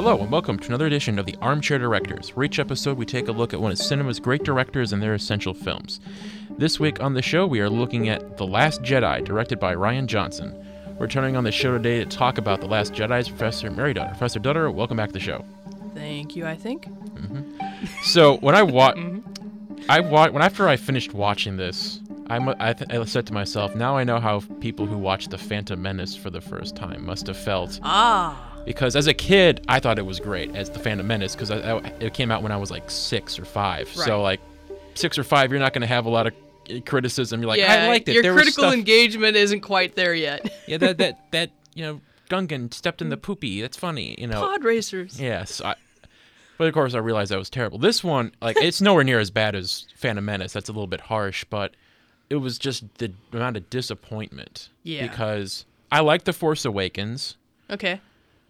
Hello and welcome to another edition of the Armchair Directors, where each episode we take a look at one of cinema's great directors and their essential films. This week on the show we are looking at The Last Jedi, directed by Rian Johnson. Returning on the show today to talk about The Last Jedi is Professor Mary Dutter. Professor Dutter, welcome back to the show. Thank you, I think. So when after I finished watching this, I said to myself, now I know how people who watched The Phantom Menace for the first time must have felt. Because as a kid, I thought it was great as The Phantom Menace, because it came out when I was like 6 or 5. Right. So like 6 or 5, you're not going to have a lot of criticism. You're like, I liked it. Your critical engagement isn't quite there yet. Yeah, that Gungan stepped in the poopy. That's funny, Pod racers. Yes. But of course, I realized that was terrible. This one, it's nowhere near as bad as Phantom Menace. That's a little bit harsh, but it was just the amount of disappointment. Yeah. Because I liked The Force Awakens. Okay.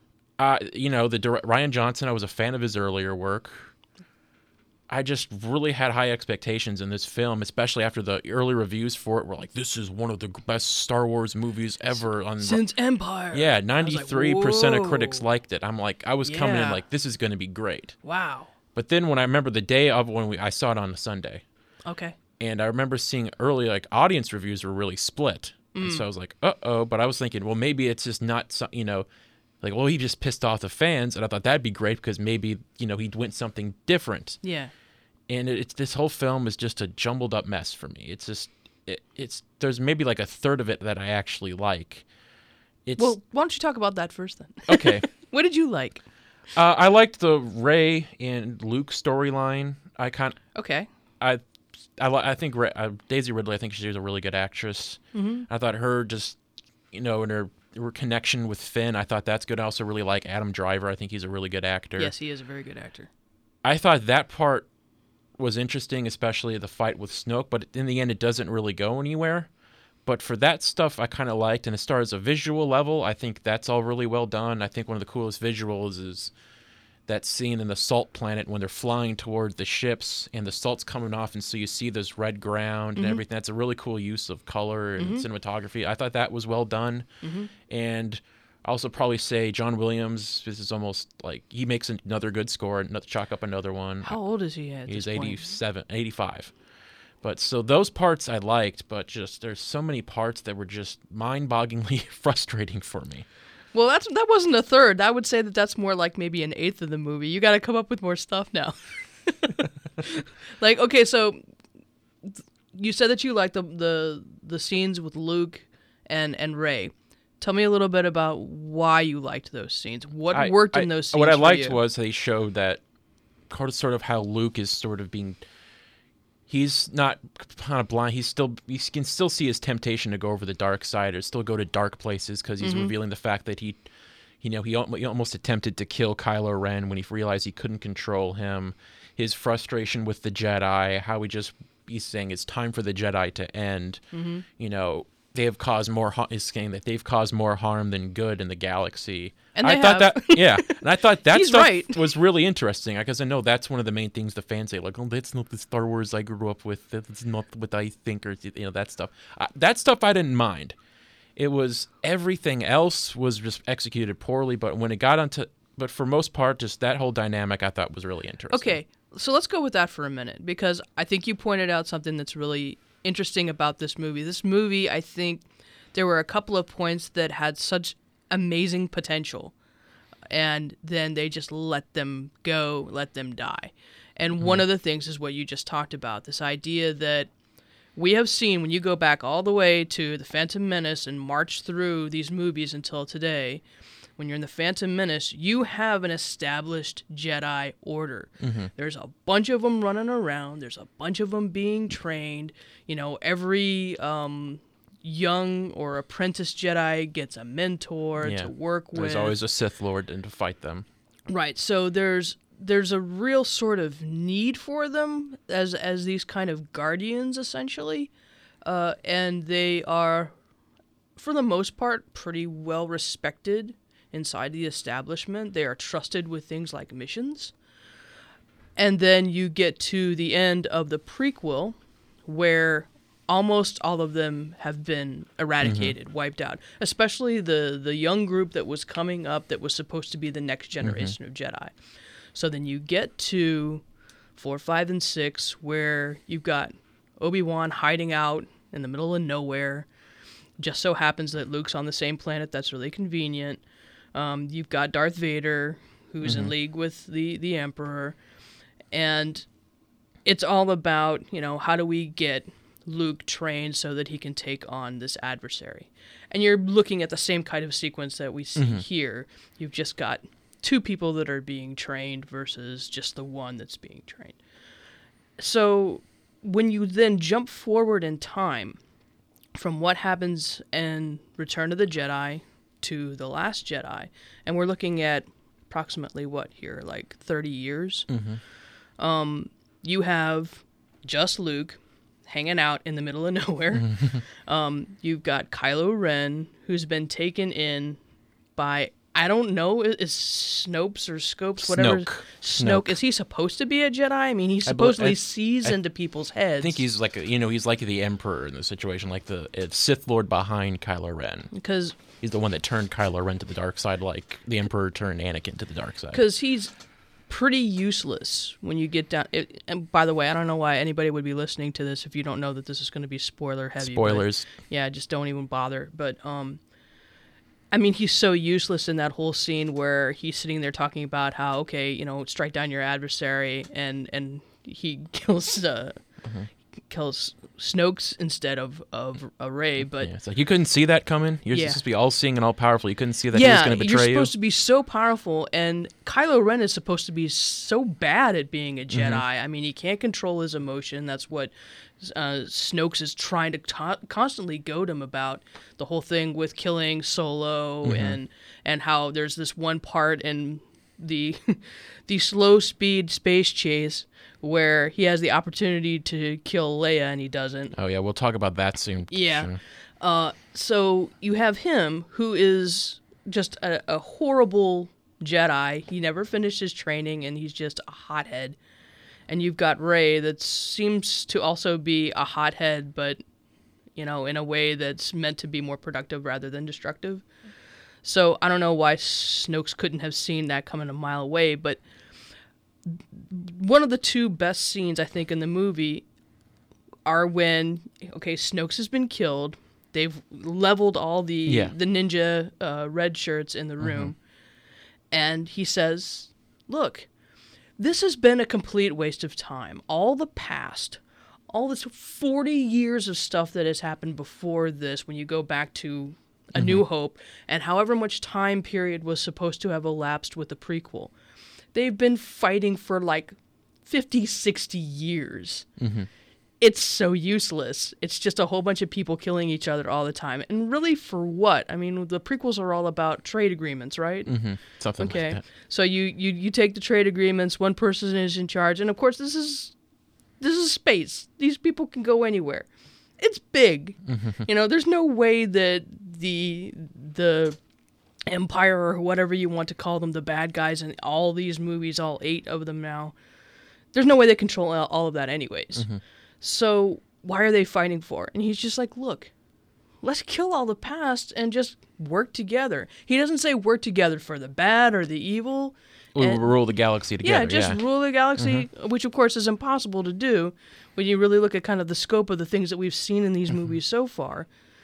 Rian Johnson, I was a fan of his earlier work. I just really had high expectations in this film, especially after the early reviews for it were like, this is one of the best Star Wars movies ever. Since Empire. Yeah, 93% of critics liked it. I was coming in like, this is going to be great. Wow. But then when I remember the day of when I saw it on a Sunday. Okay. And I remember seeing early audience reviews were really split. And so I was like, uh-oh. But I was thinking, well, maybe it's just not, he just pissed off the fans, and I thought that'd be great because maybe, he'd win something different. Yeah. And this whole film is just a jumbled up mess for me. It's just, there's maybe like a third of it that I actually like. Well, why don't you talk about that first then? Okay. What did you like? I liked the Rey and Luke storyline. Okay. I think Daisy Ridley, I think she's a really good actress. Mm-hmm. I thought her just, in her connection with Finn, I thought that's good. I also really like Adam Driver. I think he's a really good actor. Yes, he is a very good actor. I thought that part was interesting, especially the fight with Snoke, but in the end it doesn't really go anywhere. But for that stuff I kind of liked, and as far as a visual level, I think that's all really well done. I think one of the coolest visuals is that scene in the salt planet when they're flying toward the ships and the salt's coming off, and so you see this red ground and everything. That's a really cool use of color and cinematography. I thought that was well done. And I also probably say John Williams, this is almost like he makes another good score, chalk up another one. How old is he at He's this point? 85. But so those parts I liked, but just there's so many parts that were just mind-bogglingly frustrating for me. Well, that wasn't a third. I would say that's more like maybe an eighth of the movie. You got to come up with more stuff now. Okay, so you said that you liked the scenes with Luke and Rey. Tell me a little bit about why you liked those scenes. What worked in those scenes? What I liked was they showed that sort of how Luke is sort of being. He's not kind of blind. He can still see his temptation to go over the dark side or still go to dark places because he's revealing the fact that he almost attempted to kill Kylo Ren when he realized he couldn't control him. His frustration with the Jedi, how he's saying it's time for the Jedi to end. They have caused more. He's saying that they've caused more harm than good in the galaxy. And I thought that He's stuff right. was really interesting because I know that's one of the main things the fans say, like, "Oh, that's not the Star Wars I grew up with. That's not what I think," or that stuff. That stuff I didn't mind. It was everything else was just executed poorly, but when it got but for most part, just that whole dynamic I thought was really interesting. Okay, so let's go with that for a minute because I think you pointed out something that's really interesting about this movie. This movie, I think there were a couple of points that had such amazing potential, and then they just let them go, let them die. And one of the things is what you just talked about, this idea that we have seen when you go back all the way to The Phantom Menace and march through these movies until today. When you're in The Phantom Menace, you have an established Jedi Order. There's a bunch of them running around. There's a bunch of them being trained. Every young or apprentice Jedi gets a mentor to work with. There's always a Sith Lord and to fight them. Right. So there's a real sort of need for them as these kind of guardians, essentially. And they are, for the most part, pretty well respected inside the establishment. They are trusted with things like missions. And then you get to the end of the prequel where almost all of them have been eradicated, wiped out. Especially the young group that was coming up that was supposed to be the next generation of Jedi. So then you get to 4, 5, and 6, where you've got Obi-Wan hiding out in the middle of nowhere. Just so happens that Luke's on the same planet. That's really convenient. You've got Darth Vader, who's in league with the Emperor. And it's all about, how do we get Luke trained so that he can take on this adversary? And you're looking at the same kind of sequence that we see here. You've just got 2 people that are being trained versus just the one that's being trained. So when you then jump forward in time from what happens in Return of the Jedi to The Last Jedi, and we're looking at approximately what here, like 30 years, you have just Luke hanging out in the middle of nowhere. You've got Kylo Ren, who's been taken in by, I don't know, is Snopes or Scopes, whatever. Snoke. Is he supposed to be a Jedi? I mean, he supposedly sees into people's heads. I think he's like, he's like the Emperor in the situation, like the Sith Lord behind Kylo Ren. Because he's the one that turned Kylo Ren to the dark side, like the Emperor turned Anakin to the dark side. Because he's pretty useless when you get down. And by the way, I don't know why anybody would be listening to this if you don't know that this is going to be spoiler heavy. Spoilers. Yeah, just don't even bother. But I mean, he's so useless in that whole scene where he's sitting there talking about how, okay, strike down your adversary, and he kills kills Snoke's instead of Rey. But it's like you couldn't see that coming. You're supposed to be all seeing and all powerful. You couldn't see that he was going to betray you. You're supposed to be so powerful, and Kylo Ren is supposed to be so bad at being a Jedi. I mean, he can't control his emotion. That's what Snoke is trying to constantly goad him about. The whole thing with killing Solo and how there's this one part in the slow speed space chase where he has the opportunity to kill Leia and he doesn't. Oh yeah, we'll talk about that soon. Yeah. Sure. So you have him who is just a horrible Jedi. He never finished his training and he's just a hothead. And you've got Rey that seems to also be a hothead, but, in a way that's meant to be more productive rather than destructive. So I don't know why Snoke couldn't have seen that coming a mile away, but one of the 2 best scenes, I think, in the movie are when, Snoke has been killed. They've leveled all the ninja red shirts in the room. And he says, look, this has been a complete waste of time. All the past, all this 40 years of stuff that has happened before this, when you go back to A New Hope, and however much time period was supposed to have elapsed with the prequel, they've been fighting for like 50, 60 years. It's so useless. It's just a whole bunch of people killing each other all the time. And really, for what? I mean, the prequels are all about trade agreements, right? Something like that. So you take the trade agreements, one person is in charge, and of course this is space. These people can go anywhere. It's big. There's no way that the Empire or whatever you want to call them, the bad guys in all these movies, all 8 of them now, there's no way they control all of that anyways. So why are they fighting for it? And he's just like, look, let's kill all the past and just work together. He doesn't say work together for the bad or the evil. We'll rule the galaxy together. Yeah, just rule the galaxy, which of course is impossible to do when you really look at kind of the scope of the things that we've seen in these movies so far.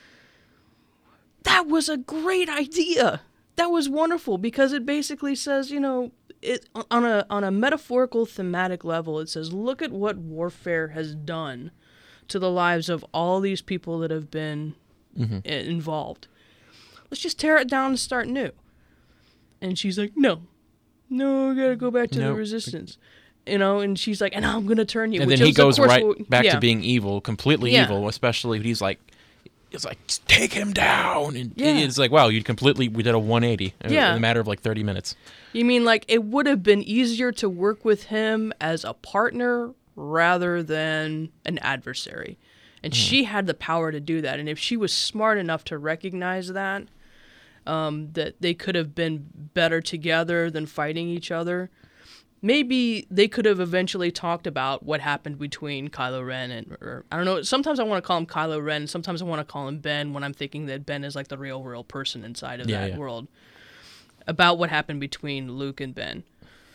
That was a great idea. That was wonderful because it basically says, it on a metaphorical thematic level, it says, look at what warfare has done to the lives of all these people that have been involved. Let's just tear it down and start new. And she's like, no, we gotta go back to the Resistance. And she's like, and I'm gonna turn you. And then he goes back to being evil, completely evil, especially he's like, just take him down. And it's like, wow, we did a 180 in a matter of like 30 minutes. You mean like it would have been easier to work with him as a partner rather than an adversary. And she had the power to do that. And if she was smart enough to recognize that they could have been better together than fighting each other, maybe they could have eventually talked about what happened between Kylo Ren or I don't know. Sometimes I want to call him Kylo Ren. Sometimes I want to call him Ben when I'm thinking that Ben is like the real person inside of that world. About what happened between Luke and Ben.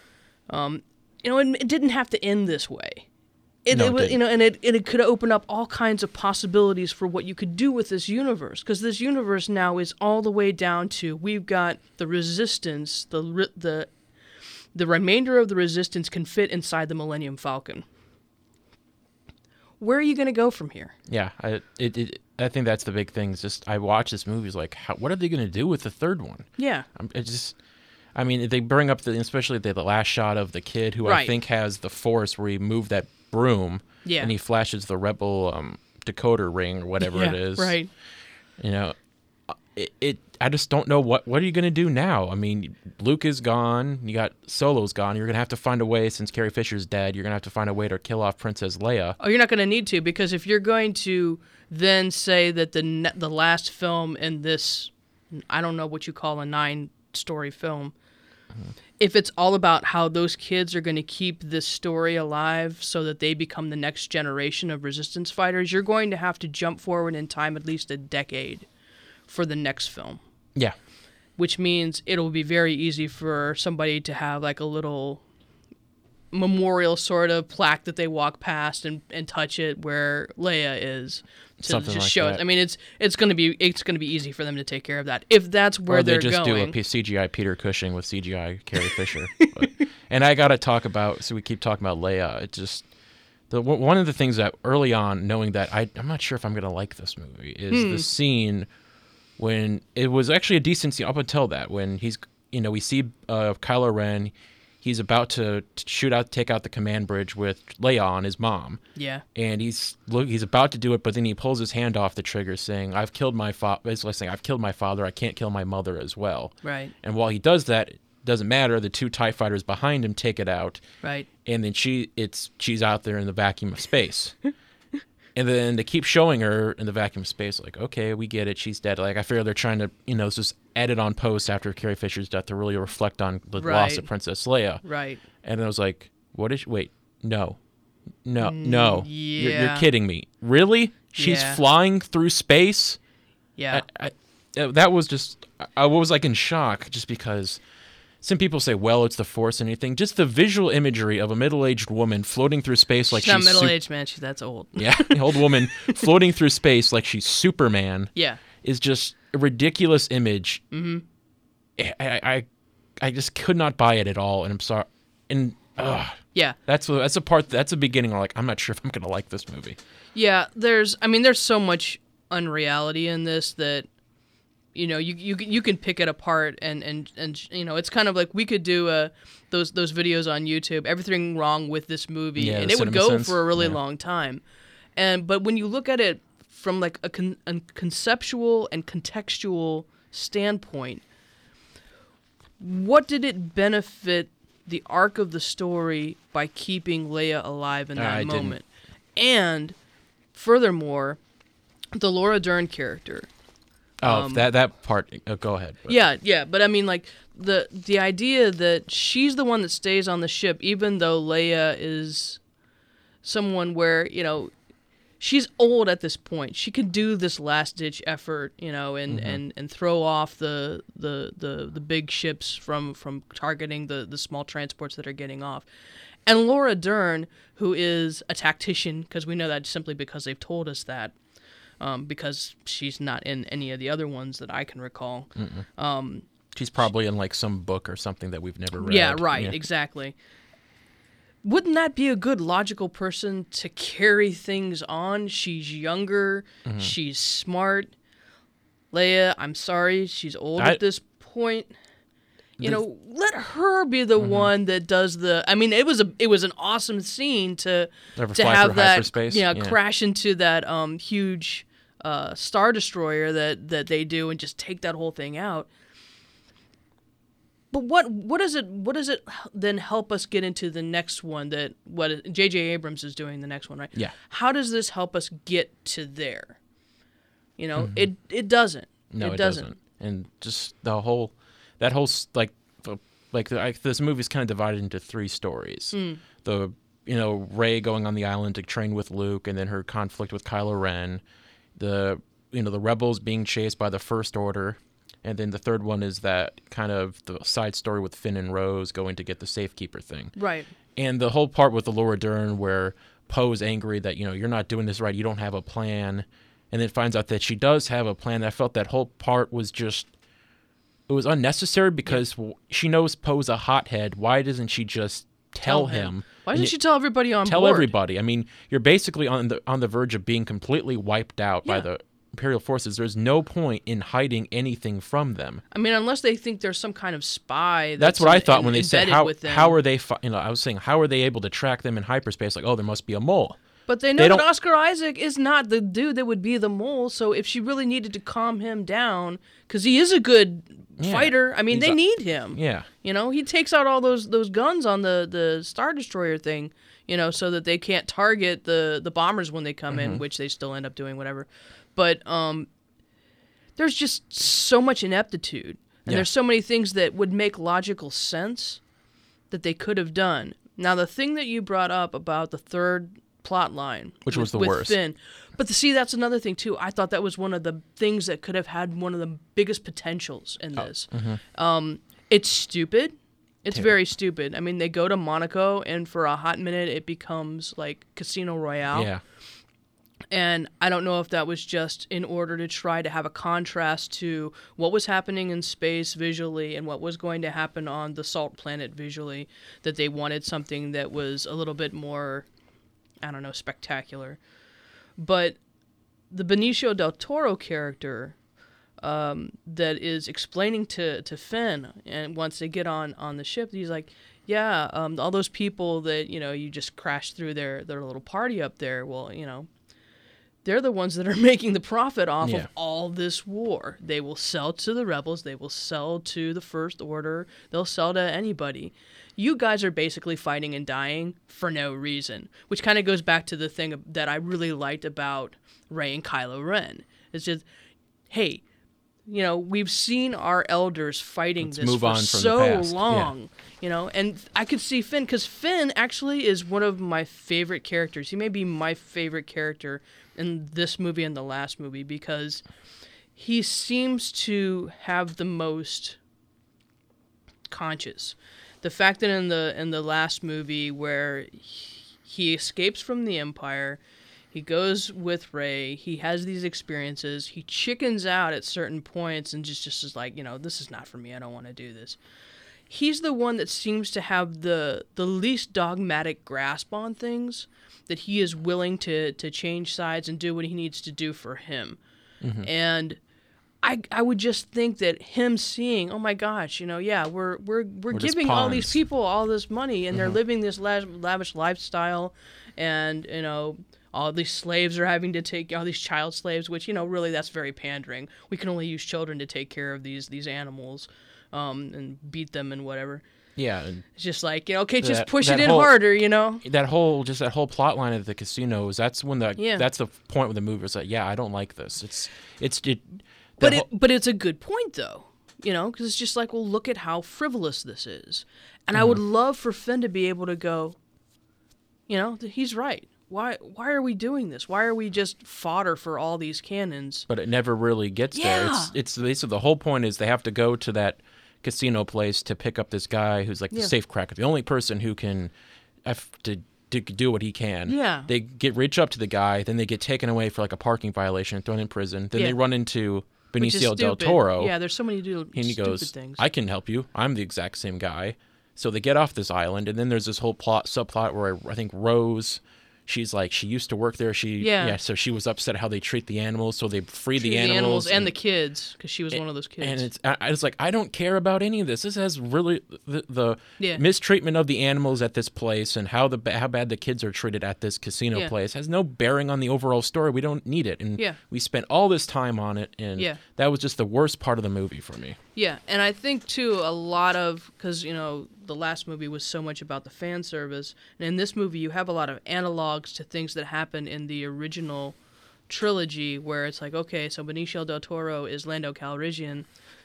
It didn't have to end this way. It was, and it could open up all kinds of possibilities for what you could do with this universe. Because this universe now is all the way down to we've got the Resistance, the remainder of the Resistance can fit inside the Millennium Falcon. Where are you going to go from here? Yeah, I think that's the big thing. Is just I watch this movie, is like, what are they going to do with the third one? Yeah, they bring up especially the last shot of the kid who I think has the Force, where he moved that broom, and he flashes the Rebel decoder ring or whatever it is. Right. I just don't know what are you going to do now? I mean, Luke is gone. You got Solo's gone. You're going to have to find a way, since Carrie Fisher's dead, you're going to have to find a way to kill off Princess Leia. Oh, you're not going to need to, because if you're going to then say that the last film in this, I don't know what you call a 9-story film, if it's all about how those kids are going to keep this story alive so that they become the next generation of Resistance fighters, you're going to have to jump forward in time at least a decade for the next film. Yeah. Which means it'll be very easy for somebody to have like a little memorial sort of plaque that they walk past and touch it where Leia is. To Something just like show that. I mean, it's gonna be easy for them to take care of that if that's where they're going. Or they just do a CGI Peter Cushing with CGI Carrie Fisher. And I got to talk about, so we keep talking about Leia. It just one of the things that early on, knowing that I'm not sure if I'm gonna like this movie, is the scene when it was actually a decent scene up until that, when we see Kylo Ren. He's about to take out the command bridge with Leia and his mom. Yeah. And he's about to do it, but then he pulls his hand off the trigger, saying, "I've killed my father. Basically saying, I've killed my father. I can't kill my mother as well." Right. And while he does that, it doesn't matter. The 2 TIE fighters behind him take it out. Right. And then she's out there in the vacuum of space. And then they keep showing her in the vacuum of space, like, okay, we get it, she's dead. Like, I figure they're trying to, just edit on post after Carrie Fisher's death to really reflect on the loss of Princess Leia. Right. And I was like, wait, no. Yeah. You're kidding me. Really? She's flying through space? Yeah. That was just, I was like in shock, just because some people say, well, it's the Force and anything. Just the visual imagery of a middle-aged woman floating through space like she's not middle-aged, man. That's old. Yeah, an old woman floating through space like she's Superman. Yeah, is just a ridiculous image. Mm-hmm. I just could not buy it at all, and I'm sorry. And yeah, that's a part. That's a beginning. Where, like, I'm not sure if I'm gonna like this movie. Yeah, there's so much unreality in this that. You can pick it apart and it's kind of like we could do those videos on YouTube, everything wrong with this movie, and it would go for a really long time. But when you look at it from like a conceptual and contextual standpoint, what did it benefit the arc of the story by keeping Leia alive in that moment? And furthermore, the Laura Dern character. Oh, that part. Go ahead. But. Yeah, but I mean, like the idea that she's the one that stays on the ship, even though Leia is someone where she's old at this point. She can do this last ditch effort, and throw off the big ships from targeting the small transports that are getting off. And Laura Dern, who is a tactician, because we know that simply because they've told us that. Because she's not in any of the other ones that I can recall. She's probably in like some book or something that we've never read. Yeah, right, exactly. Wouldn't that be a good logical person to carry things on? She's younger, she's smart. Leia, I'm sorry, she's old at this point. Let her be the one that does the. I mean, it was an awesome scene to have that crash into that huge Star Destroyer that they do and just take that whole thing out. But what does it then help us get into the next one that what J.J. Abrams is doing the next one, right? Yeah. How does this help us get to there? It doesn't. No, it doesn't. And just the whole this movie's kind of divided into 3 stories. The Rey going on the island to train with Luke, and then her conflict with Kylo Ren. The rebels being chased by the First Order, and then the third one is that kind of the side story with Finn and Rose going to get the Safekeeper thing. Right. And the whole part with the Laura Dern where Poe's angry that you're not doing this right, you don't have a plan, and then finds out that she does have a plan. I felt that whole part was just. It was unnecessary because she knows Poe's a hothead. Why doesn't she just tell him? Why doesn't she tell everybody on board? Tell everybody. I mean, you're basically on the verge of being completely wiped out by the Imperial forces. There's no point in hiding anything from them. I mean, unless they think there's some kind of spy. That's what I thought when they said how are they? I was saying how are they able to track them in hyperspace? Like, oh, there must be a mole. But they know that Oscar Isaac is not the dude that would be the mole. So if she really needed to calm him down, because he is a good fighter. I mean, they need him. Yeah. He takes out all those guns on the Star Destroyer thing, so that they can't target the bombers when they come in, which they still end up doing, whatever. But there's just so much ineptitude, and there's so many things that would make logical sense that they could have done. Now, the thing that you brought up about the third plot line, which was the worst. Finn. But see, that's another thing too. I thought that was one of the things that could have had one of the biggest potentials in this. It's stupid. It's very stupid. I mean, they go to Monaco, and for a hot minute, it becomes like Casino Royale. Yeah. And I don't know if that was just in order to try to have a contrast to what was happening in space visually and what was going to happen on the Salt Planet visually, that they wanted something that was a little bit more, I don't know, spectacular. But the Benicio del Toro character that is explaining to Finn, and once they get on the ship, he's like, yeah, all those people that, you just crashed through their little party up there, well, they're the ones that are making the profit off of all this war. They will sell to the rebels. They will sell to the First Order. They'll sell to anybody. You guys are basically fighting and dying for no reason, which kind of goes back to the thing that I really liked about Rey and Kylo Ren. It's just, hey, we've seen our elders fighting this for so long, and I could see Finn, because Finn actually is one of my favorite characters. He may be my favorite character in this movie and the last movie, because he seems to have the most conscious. The fact that in the last movie where he escapes from the Empire, he goes with Rey, he has these experiences, he chickens out at certain points and just is like, this is not for me, I don't want to do this. He's the one that seems to have the least dogmatic grasp on things, that he is willing to change sides and do what he needs to do for him. And I would just think that him seeing, oh my gosh, we're giving all these people all this money, and they're living this lavish lifestyle, and all these slaves are having to take all these child slaves, which really that's very pandering. We can only use children to take care of these animals, and beat them and whatever. Yeah, it's just like, okay, just push it in harder, That whole plot line at the casinos. That's when that's the point with the movie. It's like, I don't like this. But it's a good point though, because it's just like, well, look at how frivolous this is, and I would love for Finn to be able to go, he's right. Why are we doing this? Why are we just fodder for all these cannons? But it never really gets there. It's the whole point is they have to go to that casino place to pick up this guy who's like the safecracker, the only person who can to do what he can. Yeah. They reach up to the guy, then they get taken away for like a parking violation and thrown in prison. Then they run into Benicio del Toro. Yeah, there's so many stupid he goes, things. I can help you. I'm the exact same guy. So they get off this island, and then there's this whole subplot where I think Rose, she's like, she used to work there. So she was upset how they treat the animals, so they free the animals and the kids, because she was one of those kids. And it's like, I don't care about any of this. This has really the mistreatment of the animals at this place and how bad the kids are treated at this casino place has no bearing on the overall story. We don't need it. And we spent all this time on it, and that was just the worst part of the movie for me. Yeah, and I think, too, a lot of, because, the last movie was so much about the fan service, and in this movie you have a lot of analogs to things that happened in the original trilogy, where it's like, okay, so Benicio del Toro is Lando Calrissian,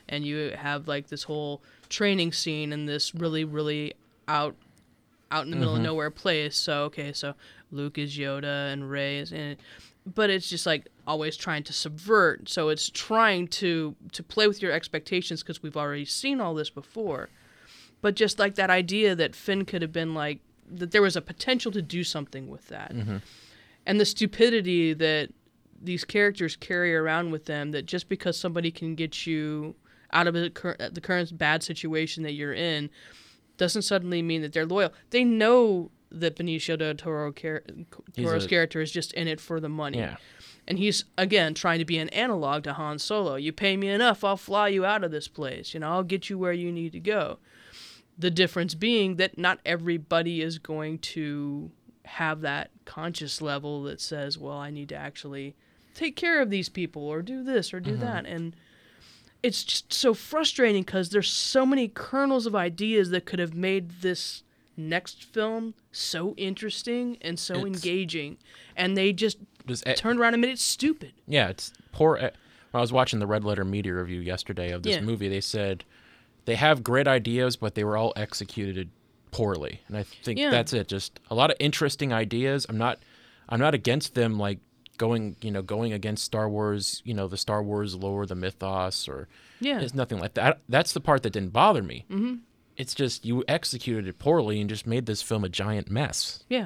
and you have like this whole training scene in this really, really out in the middle of nowhere place. So so Luke is Yoda and Rey is in it, but it's just like always trying to subvert. So it's trying to play with your expectations because we've already seen all this before. But just like that idea that Finn could have been like, that there was a potential to do something with that. And the stupidity that these characters carry around with them, that just because somebody can get you out of the current bad situation that you're in doesn't suddenly mean that they're loyal. They know that Benicio del Toro's character is just in it for the money. Yeah. And he's, again, trying to be an analog to Han Solo. You pay me enough, I'll fly you out of this place. I'll get you where you need to go. The difference being that not everybody is going to have that conscious level that says, well, I need to actually take care of these people or do this or do that. And it's just so frustrating because there's so many kernels of ideas that could have made this next film so interesting and so engaging. And they just turned around and made it stupid. Yeah, it's poor. When I was watching the Red Letter Media review yesterday of this movie, they said they have great ideas, but they were all executed poorly. And I think that's it. Just a lot of interesting ideas. I'm not against them like going against Star Wars, the Star Wars lore, the mythos, or it's nothing like that. That's the part that didn't bother me. It's just you executed it poorly and just made this film a giant mess. Yeah.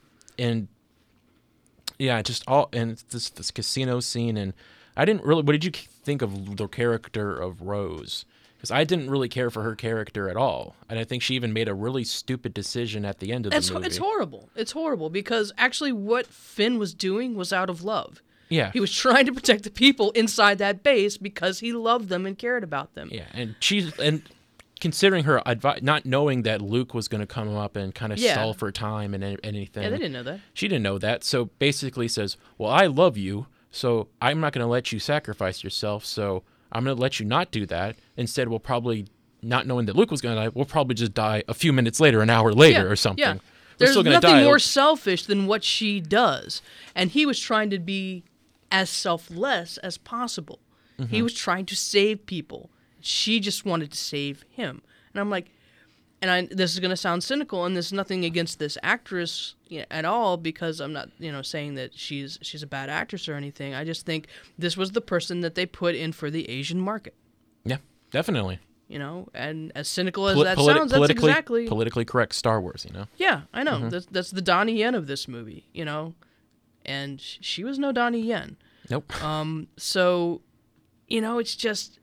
It's this casino scene, and I didn't really. What did you think of the character of Rose? Because I didn't really care for her character at all, and I think she even made a really stupid decision at the end of the movie. It's horrible. It's horrible because actually, what Finn was doing was out of love. Yeah, he was trying to protect the people inside that base because he loved them and cared about them. Yeah, and considering her advice, not knowing that Luke was going to come up and kind of stall for time and anything. Yeah, they didn't know that. She didn't know that, so basically says, well, I love you, so I'm not going to let you sacrifice yourself, so I'm going to let you not do that. Instead, we'll probably, not knowing that Luke was going to die, we'll probably just die a few minutes later, an hour later or something. Yeah. There's nothing more selfish than what she does. And he was trying to be as selfless as possible. He was trying to save people. She just wanted to save him. And I'm like, this is going to sound cynical, and there's nothing against this actress at all, because I'm not, saying that she's a bad actress or anything. I just think this was the person that they put in for the Asian market. Yeah, definitely. And as cynical as that sounds, that's exactly politically correct Star Wars. Yeah, I know. That's the Donnie Yen of this movie. And she was no Donnie Yen. Nope. So, it's just.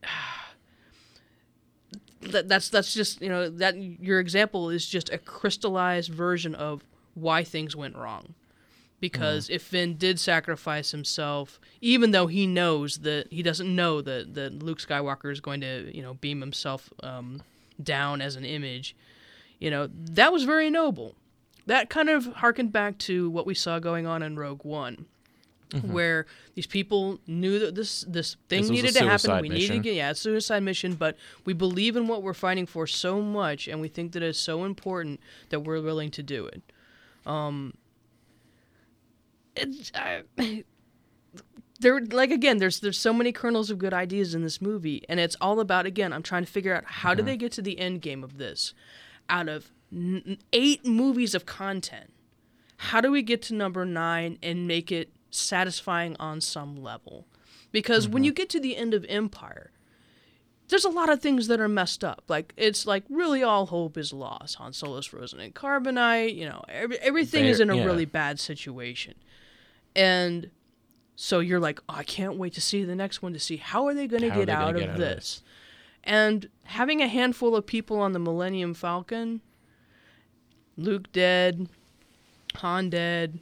That's just that your example is just a crystallized version of why things went wrong, because if Finn did sacrifice himself, even though he knows that he doesn't know that Luke Skywalker is going to beam himself down as an image, that was very noble. That kind of harkened back to what we saw going on in Rogue One. Where these people knew that this thing needed to happen. We needed to get a suicide mission, but we believe in what we're fighting for so much, and we think that it's so important that we're willing to do it. There's so many kernels of good ideas in this movie, and it's all about, again, I'm trying to figure out how do they get to the end game of this. Out of 8 movies of content, how do we get to number 9 and make it satisfying on some level? Because when you get to the end of Empire, there's a lot of things that are messed up. Like, it's like really all hope is lost. Han Solo's frozen in carbonite. Everything is in a really bad situation. And so you're like, oh, I can't wait to see the next one, to see how are they going to get out of this. And having a handful of people on the Millennium Falcon, Luke dead, Han dead,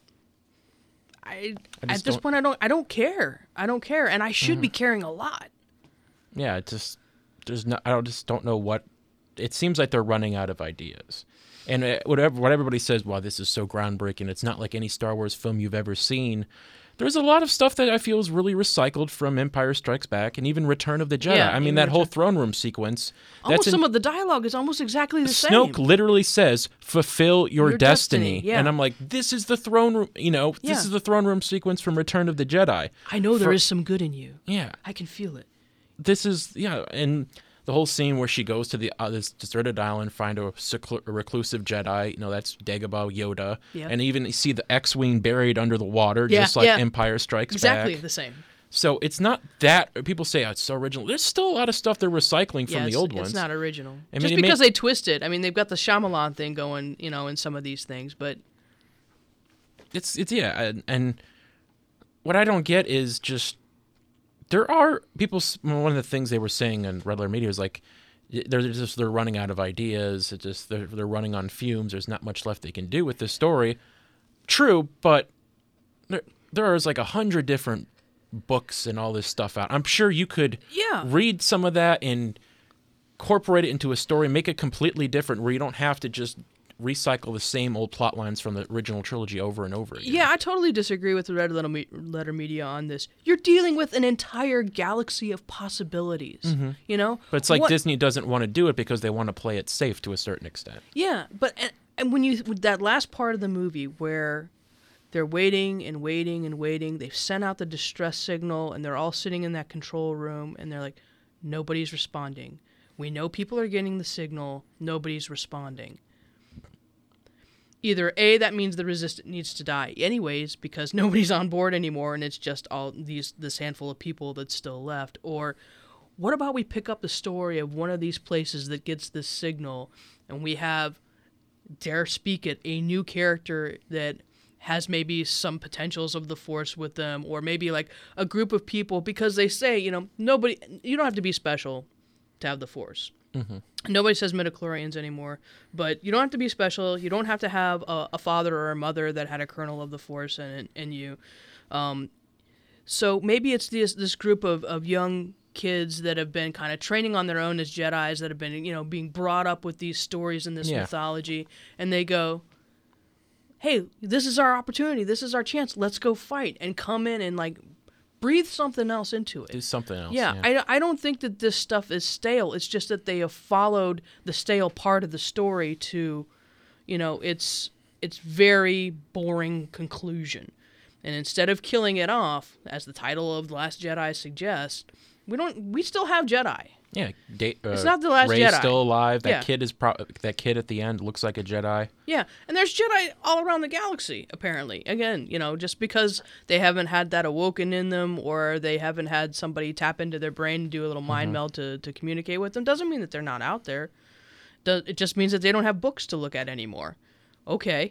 at this point, I don't care. I don't care, and I should be caring a lot. Yeah, I just don't know what. It seems like they're running out of ideas, and what everybody says, wow, this is so groundbreaking. It's not like any Star Wars film you've ever seen. There's a lot of stuff that I feel is really recycled from Empire Strikes Back and even Return of the Jedi. Yeah, I mean, that whole throne room sequence. Some of the dialogue is almost exactly the same. Snoke literally says, fulfill your destiny. Yeah. And I'm like, this is the throne room, this is the throne room sequence from Return of the Jedi. I know there is some good in you. Yeah. I can feel it. this is and the whole scene where she goes to this deserted island, find a reclusive Jedi. That's Dagobah Yoda, Yep. and even see the X-wing buried under the water, Yeah, just like yeah. Empire Strikes Exactly Back. the same. So it's not that people say it's so original. There's still a lot of stuff they're recycling from the old ones. It's not original. I mean, Just it because they twist it. I mean, they've got the Shyamalan thing going, in some of these things, but it's and what I don't get is just there are people. One of the things they were saying in Red Letter Media is like they're running out of ideas. They're running on fumes. There's not much left they can do with this story. True, but there is like 100 different books and all this stuff out. I'm sure you could read some of that and incorporate it into a story, make it completely different, where you don't have to just recycle the same old plot lines from the original trilogy over and over again. Yeah, I totally disagree with the Red Letter Media on this. You're dealing with an entire galaxy of possibilities, But it's like Disney doesn't want to do it because they want to play it safe to a certain extent. Yeah, but and when with that last part of the movie where they're waiting and waiting and waiting, they've sent out the distress signal and they're all sitting in that control room and they're like, nobody's responding. We know people are getting the signal, nobody's responding. Either A, that means the resistance needs to die anyways because nobody's on board anymore and it's just all this handful of people that's still left. Or what about we pick up the story of one of these places that gets this signal and we have, dare speak it, a new character that has maybe some potentials of the Force with them, or maybe like a group of people, because they say, you don't have to be special to have the Force. Mm-hmm. Nobody says midichlorians anymore, but you don't have to be special. You don't have to have a father or a mother that had a kernel of the Force in you. So maybe it's this group of young kids that have been kind of training on their own as Jedis, that have been, being brought up with these stories and this mythology, and they go, hey, this is our opportunity. This is our chance. Let's go fight and come in and like breathe something else into it. Do something else. Yeah. I don't think that this stuff is stale. It's just that they have followed the stale part of the story to, its very boring conclusion. And instead of killing it off, as the title of The Last Jedi suggests, we still have Jedi. Yeah, it's not The Last Rey's Jedi. Still alive. That kid is that kid at the end looks like a Jedi. Yeah, and there's Jedi all around the galaxy. Apparently, again, just because they haven't had that awoken in them, or they haven't had somebody tap into their brain and do a little mind meld to communicate with them, doesn't mean that they're not out there. It just means that they don't have books to look at anymore. Okay.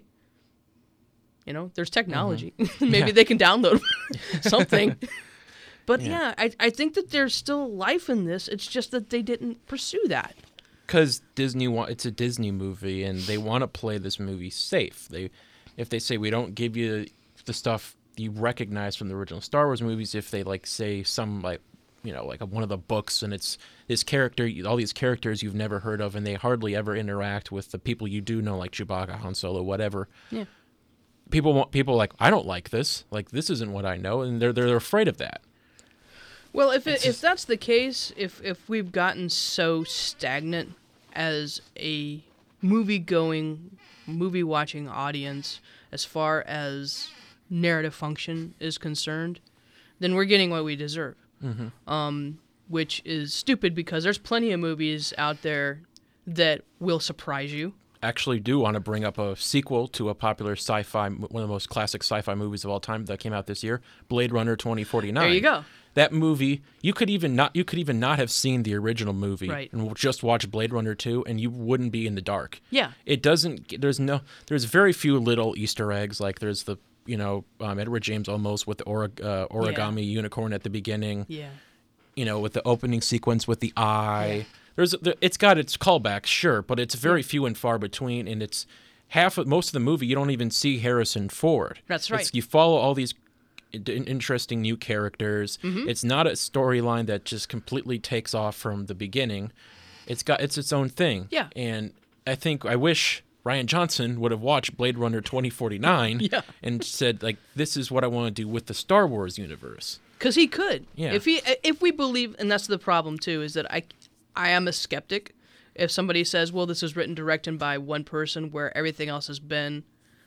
There's technology. Maybe they can download something. But I think that there's still life in this. It's just that they didn't pursue that. Because it's a Disney movie, and they want to play this movie safe. If they say we don't give you the stuff you recognize from the original Star Wars movies, if they say some like one of the books, and it's this character, all these characters you've never heard of, and they hardly ever interact with the people you do know, like Chewbacca, Han Solo, whatever. Yeah. People like, I don't like this. Like, this isn't what I know, and they're afraid of that. Well, if that's the case, if we've gotten so stagnant as a movie-watching audience as far as narrative function is concerned, then we're getting what we deserve. Mm-hmm. Which is stupid because there's plenty of movies out there that will surprise you. Actually do want to bring up a sequel to a popular sci-fi, one of the most classic sci-fi movies of all time that came out this year, Blade Runner 2049. There you go. That movie, you could even not have seen the original movie, right, and just watch Blade Runner 2, and you wouldn't be in the dark. Yeah. It doesn't. There's very few little Easter eggs. Like there's the Edward James Olmos with the origami unicorn at the beginning. Yeah. With the opening sequence with the eye. Yeah. It's got its callbacks, sure, but it's very few and far between, and it's most of the movie you don't even see Harrison Ford. That's right. You follow all these interesting new characters. Mm-hmm. It's not a storyline that just completely takes off from the beginning. It's its own thing. Yeah. And I wish Rian Johnson would have watched Blade Runner 2049 and said, like, this is what I want to do with the Star Wars universe. Because he could. Yeah. If we believe, and that's the problem too, is that I am a skeptic. If somebody says, well, this was written, directed by one person where everything else has been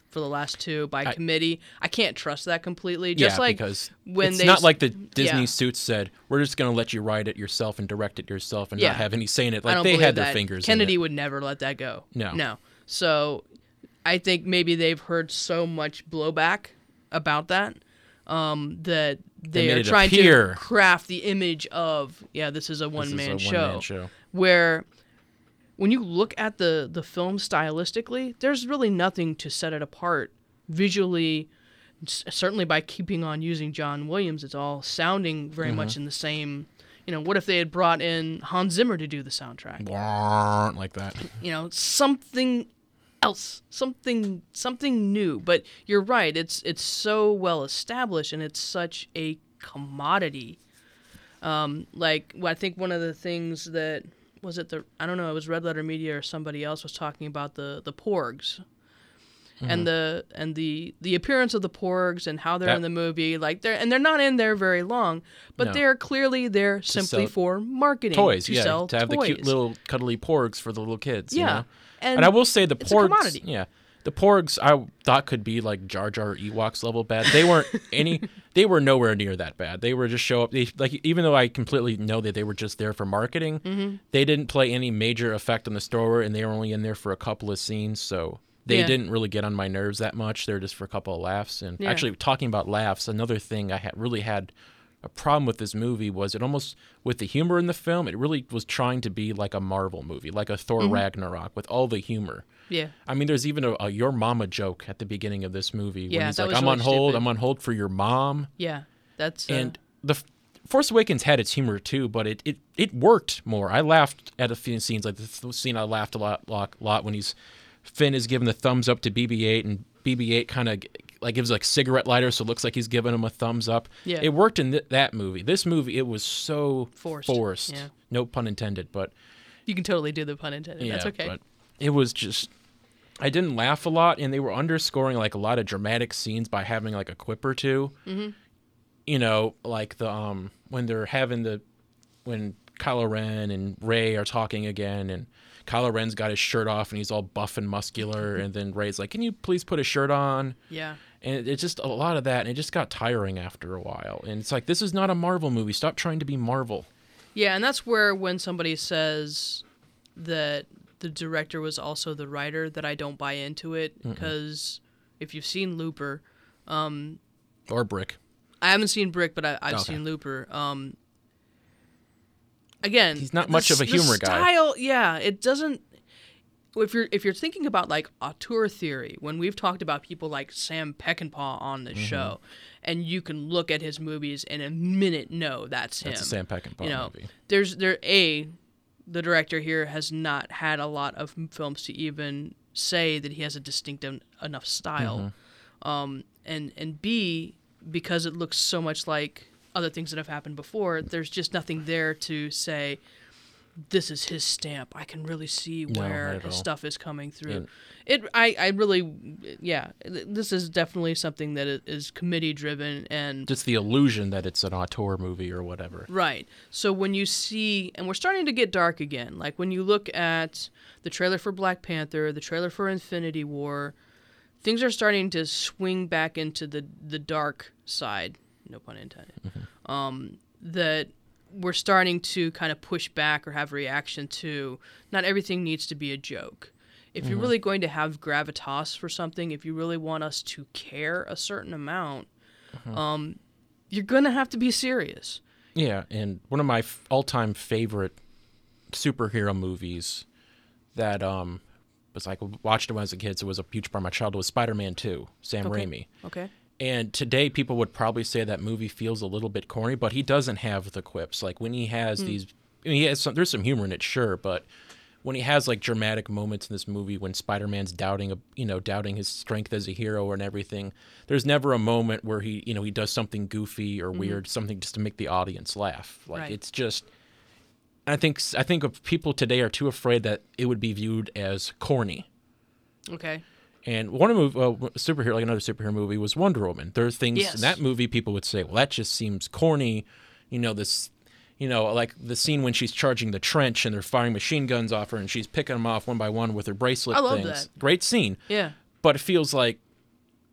for the last two by committee. I can't trust that completely. Just like because when it's they not like the Disney suits said, we're just going to let you write it yourself and direct it yourself and not have any say in it. I Like don't they believe had their that. fingers Kennedy in it. would never let that go. No. So I think maybe they've heard so much blowback about that that they are trying to craft the image of, this is a one-man show. Where when you look at the film stylistically, there's really nothing to set it apart visually. Certainly by keeping on using John Williams, it's all sounding very much in the same. What if they had brought in Hans Zimmer to do the soundtrack? Like that. Something else, something new. But you're right. It's so well established, and it's such a commodity. I think one of the things that was it it was Red Letter Media or somebody else was talking about the Porgs. And the appearance of the Porgs and how they're in the movie, they're not in there very long, but they're clearly there simply for marketing, toys, to sell to have toys. the cute little cuddly Porgs for the little kids. Yeah, you know? and I will say the it's a Porgs, commodity. the Porgs I thought could be like Jar Jar Ewoks level bad. They weren't they were nowhere near that bad. They were just show up. Even though I completely know that they were just there for marketing, they didn't play any major effect on the story, and they were only in there for a couple of scenes, so. They didn't really get on my nerves that much. They're just for a couple of laughs. And actually, talking about laughs, another thing I really had a problem with this movie was it almost, with the humor in the film, it really was trying to be like a Marvel movie, like a Thor Ragnarok with all the humor. Yeah. I mean, there's even a Your Mama joke at the beginning of this movie when he's like, I'm on hold, I'm on hold for your mom. Yeah, that's... And the Force Awakens had its humor too, but it worked more. I laughed at a few scenes, like the scene I laughed a lot when Finn is giving the thumbs up to BB-8, and BB-8 kind of gives like cigarette lighter, so it looks like he's giving him a thumbs up. Yeah. It worked in that movie. This movie, it was so forced. Yeah. No pun intended, but you can totally do the pun intended. Yeah, that's okay. But it was just, I didn't laugh a lot, and they were underscoring like a lot of dramatic scenes by having like a quip or two. Like the when they're having when Kylo Ren and Rey are talking again, and Kylo Ren's got his shirt off and he's all buff and muscular, and then Rey's like, can you please put a shirt on? Yeah. And it's just a lot of that, and it just got tiring after a while. And it's like, this is not a Marvel movie. Stop trying to be Marvel. Yeah, and that's where when somebody says that the director was also the writer, that I don't buy into it, because if you've seen Looper... or Brick. I haven't seen Brick, but I've seen Looper. Again, he's not much of a humor guy. Yeah, it doesn't. If you're thinking about like auteur theory, when we've talked about people like Sam Peckinpah on the show, and you can look at his movies and in a minute know that's him. That's a Sam Peckinpah movie. The director here has not had a lot of films to even say that he has a distinct enough style, and B, because it looks so much like other things that have happened before, there's just nothing there to say this is his stamp. I can really see where his stuff is coming through. This is definitely something that is committee driven, and just the illusion that it's an auteur movie or whatever. Right. So when you see, and we're starting to get dark again, like when you look at the trailer for Black Panther, the trailer for Infinity War, things are starting to swing back into the dark side. No pun intended. That we're starting to kind of push back or have reaction to. Not everything needs to be a joke. If you're really going to have gravitas for something, if you really want us to care a certain amount, you're going to have to be serious. Yeah, and one of my all-time favorite superhero movies that was like, watched it when I was a kid, so it was a huge part of my childhood, was Spider-Man 2, Sam Raimi. Okay. And today, people would probably say that movie feels a little bit corny, but he doesn't have the quips. Like when he has these, I mean, there's some humor in it, sure, but when he has like dramatic moments in this movie, when Spider-Man's doubting his strength as a hero and everything, there's never a moment where he does something goofy or weird, something just to make the audience laugh. Like it's just, I think if people today are too afraid that it would be viewed as corny. Okay. And another superhero movie was Wonder Woman. There are things in that movie people would say, well, that just seems corny. Like the scene when she's charging the trench and they're firing machine guns off her and she's picking them off one by one with her bracelet things. I love that. Great scene. Yeah. But it feels like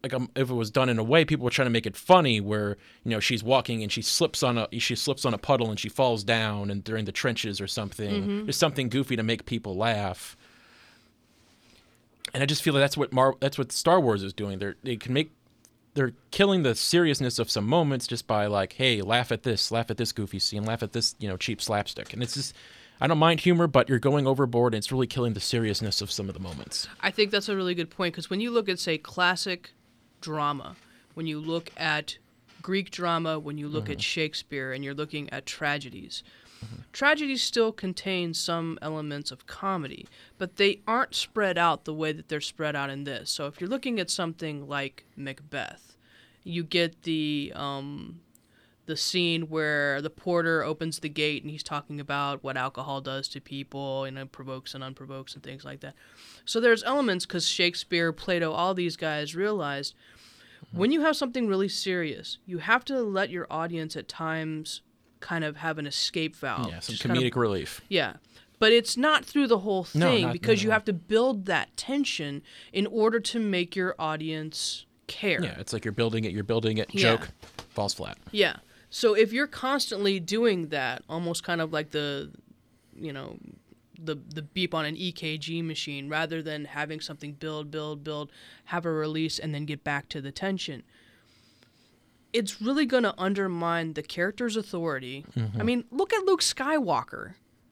if it was done in a way, people were trying to make it funny, where she's walking and she slips on a puddle and she falls down, and during the trenches or something. Mm-hmm. There's something goofy to make people laugh. And I just feel like that's what Star Wars is doing. They're killing the seriousness of some moments just by like, hey, laugh at this goofy scene, laugh at this cheap slapstick, and it's just. I don't mind humor, but you're going overboard, and it's really killing the seriousness of some of the moments. I think that's a really good point, because when you look at, say, classic drama, when you look at Greek drama, when you look at Shakespeare, and you're looking at tragedies, tragedies still contain some elements of comedy, but they aren't spread out the way that they're spread out in this. So if you're looking at something like Macbeth, you get the scene where the porter opens the gate and he's talking about what alcohol does to people, and it provokes and unprovokes and things like that. So there's elements, because Shakespeare, Plato, all these guys realized when you have something really serious, you have to let your audience at times kind of have an escape valve. Yeah, some comedic relief. Yeah. But it's not through the whole thing, because you no. have to build that tension in order to make your audience care. Yeah, it's like you're building it, joke, falls flat. Yeah. So if you're constantly doing that, almost kind of like the beep on an EKG machine, rather than having something build, have a release, and then get back to the tension, it's really going to undermine the character's authority. Mm-hmm. I mean, look at Luke Skywalker.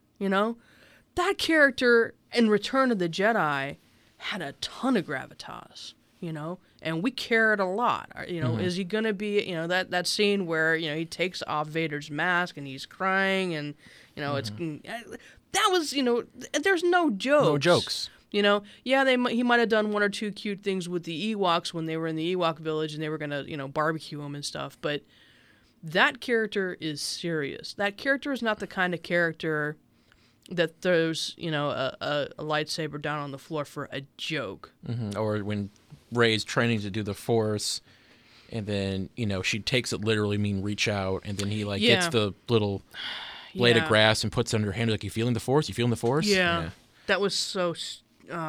That character in Return of the Jedi had a ton of gravitas. And we cared a lot. Is he going to be, that scene where, he takes off Vader's mask and he's crying, and, it's, that was, there's no jokes. No jokes. He might have done one or two cute things with the Ewoks when they were in the Ewok village and they were going to, barbecue him and stuff. But that character is serious. That character is not the kind of character that throws, a lightsaber down on the floor for a joke. Mm-hmm. Or when Rey's training to do the Force, and then she takes it literally, reach out, and then he gets the little blade of grass and puts it under her hand, like, you feeling the Force? You feeling the Force? Yeah. That was so. It's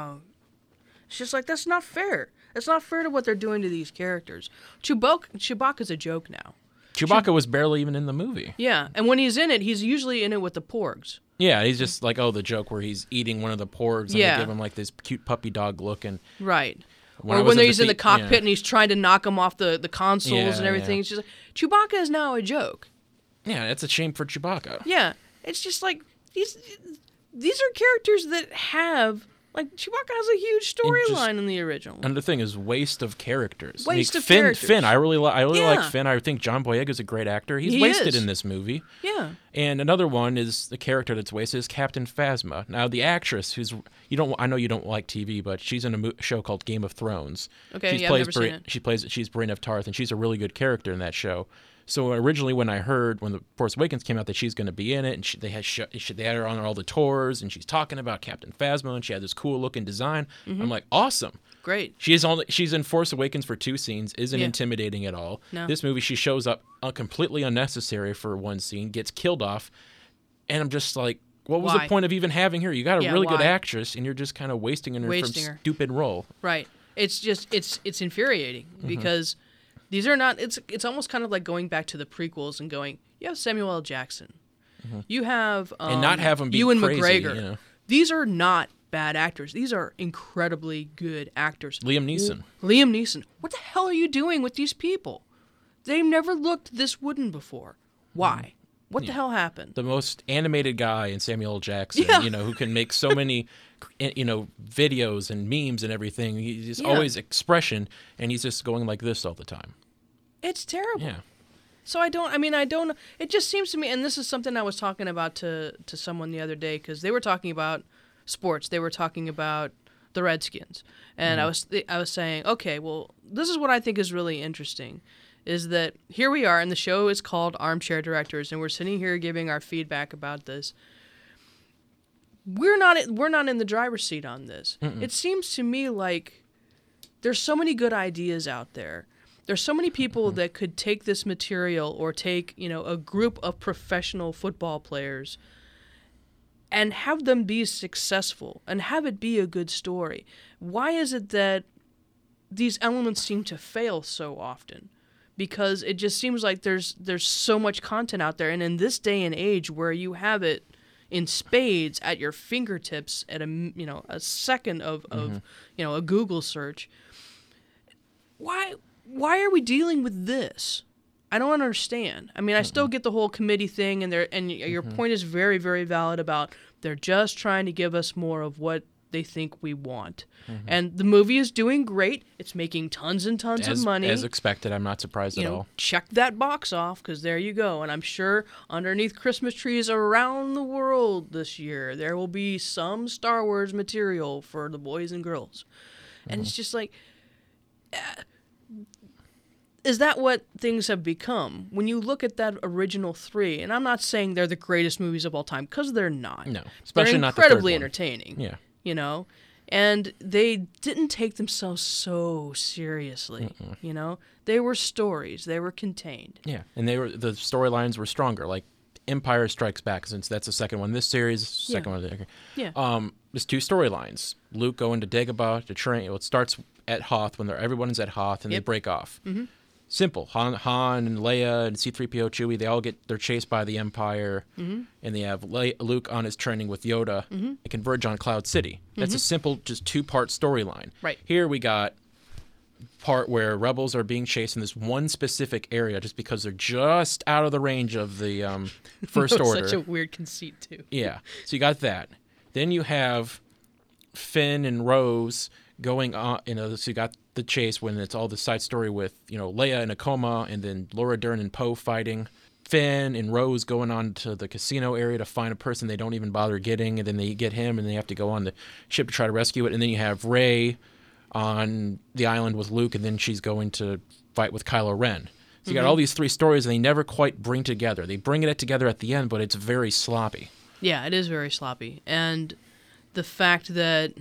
just like, that's not fair. It's not fair to what they're doing to these characters. Chewbacca's a joke now. Chewbacca was barely even in the movie. Yeah, and when he's in it, he's usually in it with the porgs. Yeah, he's just like, the joke where he's eating one of the porgs, and they give him this cute puppy dog look, and right. Or when he's in the cockpit and he's trying to knock him off the consoles and everything. It's just like, Chewbacca is now a joke. Yeah, it's a shame for Chewbacca. Yeah, it's just like, these are characters that have, Chewbacca has a huge storyline in the original. And the thing is, waste of characters. Characters. Finn, I really like Finn. I think John Boyega's a great actor. He's wasted in this movie. Yeah. And another one is the character that's wasted is Captain Phasma. Now, the actress I know you don't like TV, but she's in a show called Game of Thrones. Okay, I've never seen it. She's Brienne of Tarth, and she's a really good character in that show. So originally, when I heard when the Force Awakens came out that she's going to be in it, and they had her on all the tours, and she's talking about Captain Phasma, and she had this cool looking design. Mm-hmm. I'm like, awesome, great. She's in Force Awakens for 2 scenes, isn't intimidating at all. No. This movie, she shows up completely unnecessary for one scene, gets killed off, and I'm just like, what was the point of even having her? You got a really good actress, and you're just kind of wasting her stupid role. Right. It's just it's infuriating because. These are not. It's almost kind of like going back to the prequels and going. You have Samuel L. Jackson. Mm-hmm. You have and not have him be Ewan crazy, McGregor. These are not bad actors. These are incredibly good actors. Liam Neeson. What the hell are you doing with these people? They've never looked this wooden before. Why? What the hell happened? The most animated guy in Samuel L. Jackson. Who can make so many. Videos and memes and everything. He's always expression, and he's just going like this all the time. It's terrible. Yeah. So I don't. It just seems to me, and this is something I was talking about to someone the other day, because they were talking about sports. They were talking about the Redskins, and I was saying, okay, well, this is what I think is really interesting, is that here we are, and the show is called Armchair Directors, and we're sitting here giving our feedback about this. We're not in the driver's seat on this. Mm-mm. It seems to me like there's so many good ideas out there. There's so many people that could take this material or take, a group of professional football players and have them be successful and have it be a good story. Why is it that these elements seem to fail so often, because it just seems like there's so much content out there, and in this day and age where you have it in spades at your fingertips at a second of a Google search, why are we dealing with this? I don't understand. I mean, I still get the whole committee thing, and your point is very, very valid about they're just trying to give us more of what they think we want. And the movie is doing great. It's making tons and tons of money. As expected. I'm not surprised at all. Check that box off, because there you go. And I'm sure underneath Christmas trees around the world this year, there will be some Star Wars material for the boys and girls. And it's just like, is that what things have become? When you look at that original 3, and I'm not saying they're the greatest movies of all time, because they're not. No, especially not the third one. They're incredibly entertaining. Yeah. And they didn't take themselves so seriously. They were stories. They were contained. Yeah, and the storylines were stronger. Like Empire Strikes Back, since that's the second one. This series, second one. Yeah. There's 2 storylines. Luke going to Dagobah to train. Well, it starts at Hoth when everyone's at Hoth, and they break off. Simple. Han and Leia and C-3PO, Chewie, they're chased by the Empire, and they have Luke on his training with Yoda. They converge on Cloud City. That's a simple, just 2-part storyline. Right. Here we got part where rebels are being chased in this one specific area just because they're just out of the range of the First Order. Such a weird conceit, too. Yeah. So you got that. Then you have Finn and Rose going on, so you got the chase when it's all the side story with, Leia in a coma, and then Laura Dern and Poe fighting. Finn and Rose going on to the casino area to find a person they don't even bother getting, and then they get him, and they have to go on the ship to try to rescue it. And then you have Rey on the island with Luke, and then she's going to fight with Kylo Ren. So you got all these 3 stories, and they never quite bring together. They bring it together at the end, but it's very sloppy. Yeah, it is very sloppy. And the fact that,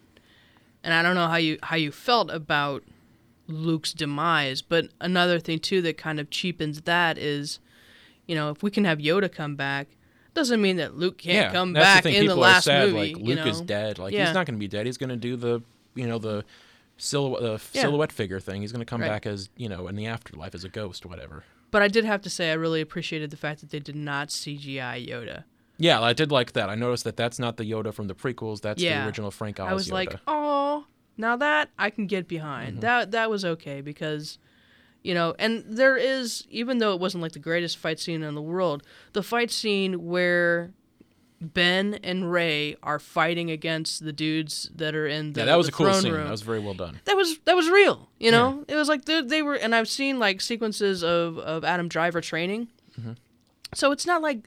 and I don't know how you felt about Luke's demise, but another thing too that kind of cheapens that is, if we can have Yoda come back, doesn't mean that Luke can't come back in the last movie. Like Luke is dead. Like he's not going to be dead. He's going to do the silhouette figure thing. He's going to come back as in the afterlife as a ghost, whatever. But I did have to say I really appreciated the fact that they did not CGI Yoda. Yeah, I did like that. I noticed that that's not the Yoda from the prequels. That's the original Frank Oz Yoda. I was like, oh, now that I can get behind. That was okay, because, and there is, even though it wasn't like the greatest fight scene in the world, the fight scene where Ben and Rey are fighting against the dudes that are in the that was the a cool throne scene. room. That was very well done. That was real. It was like they were, and I've seen like sequences of Adam Driver training. So it's not like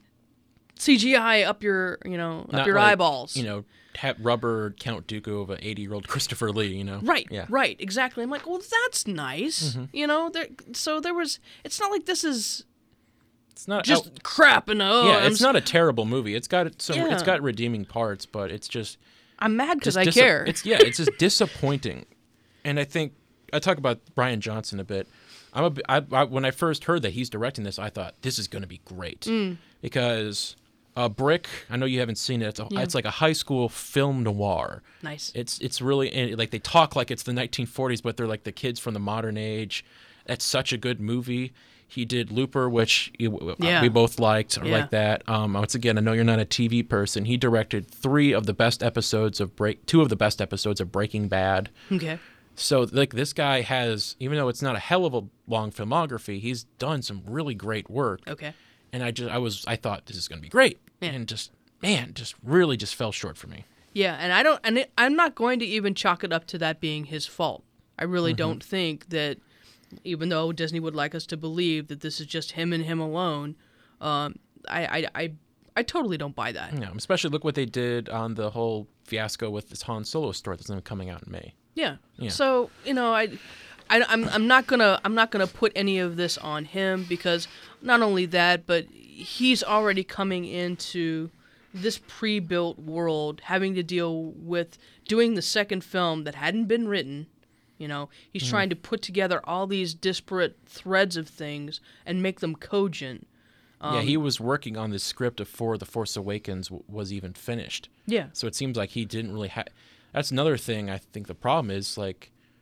CGI up your eyeballs. Rubber Count Dooku of an 80-year-old Christopher Lee. Right. Yeah. Right. Exactly. I'm like, well, that's nice. So there was. It's not like this is. It's not just crap and it's not a terrible movie. It's got it's got redeeming parts, but it's just. I'm mad because I care. It's just disappointing, and I think I talk about Bryan Johnson a bit. When I first heard that he's directing this, I thought this is going to be great because Brick. I know you haven't seen it. It's like a high school film noir. Nice. It's really like they talk like it's the 1940s, but they're like the kids from the modern age. That's such a good movie. He did Looper, which we both liked, like that. Once again, I know you're not a TV person. He directed 2 of the best episodes of Breaking Bad. Okay. So, like, this guy has, even though it's not a hell of a long filmography, he's done some really great work. Okay. And I thought this is going to be great, and just really fell short for me. Yeah, and I'm not going to even chalk it up to that being his fault. I really don't think that. Even though Disney would like us to believe that this is just him and him alone, I totally don't buy that. Yeah, especially look what they did on the whole fiasco with this Han Solo story that's coming out in May. Yeah. So I'm not gonna put any of this on him, because not only that, but he's already coming into this pre-built world, having to deal with doing the second film that hadn't been written. He's trying to put together all these disparate threads of things and make them cogent. He was working on this script before The Force Awakens was even finished. Yeah. So it seems like he didn't really have... That's another thing I think the problem is, like,